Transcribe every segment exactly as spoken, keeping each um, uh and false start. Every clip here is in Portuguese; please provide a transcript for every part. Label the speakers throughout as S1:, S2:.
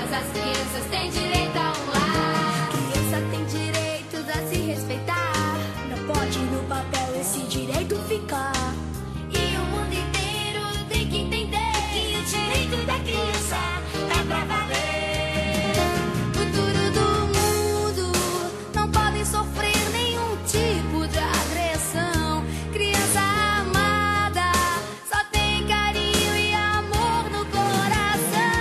S1: todas as crianças têm direito a um lar.
S2: Criança tem direitos a se respeitar. Não pode no papel esse direito ficar.
S1: E o mundo inteiro tem que entender que o direito da criança é pra valer.
S2: Futuro do mundo não podem sofrer nenhum tipo de agressão. Criança amada só tem carinho e amor no coração.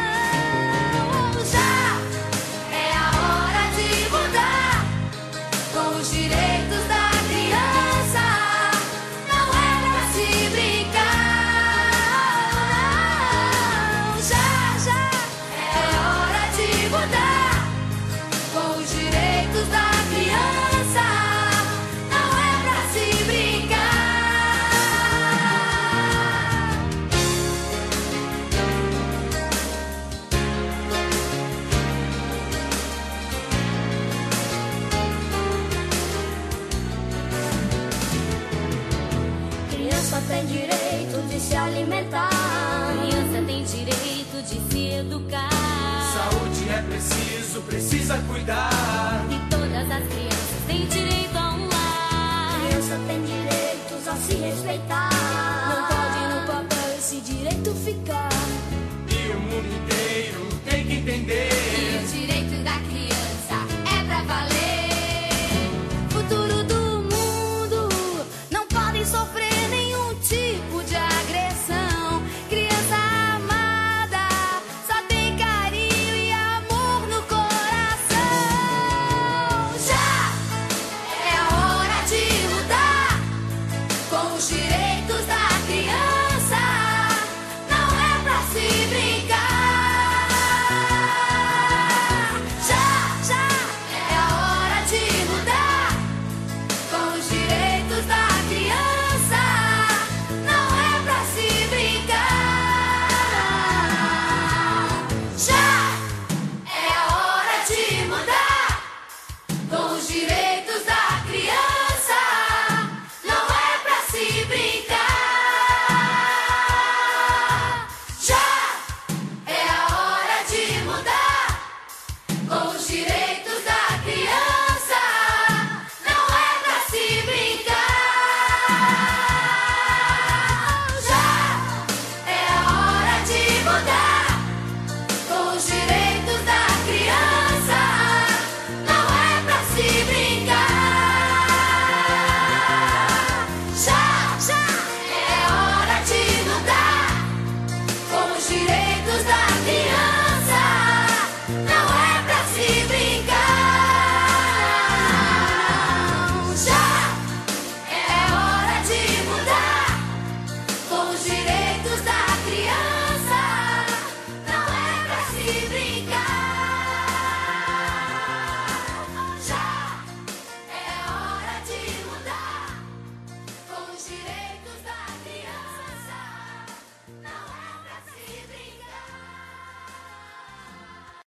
S1: Já é a hora de mudar com os direitos da criança. Não é pra se brincar, não. Já, já é hora de mudar com os direitos da criança. Não é pra se brincar.
S2: Criança tem direito de se alimentar.
S1: Criança tem direito de se educar.
S3: Saúde é preciso, precisa cuidar.
S1: E todas as crianças têm direito a um lar.
S2: Criança tem direitos a se respeitar.
S1: Não pode no
S2: papel esse direito ficar.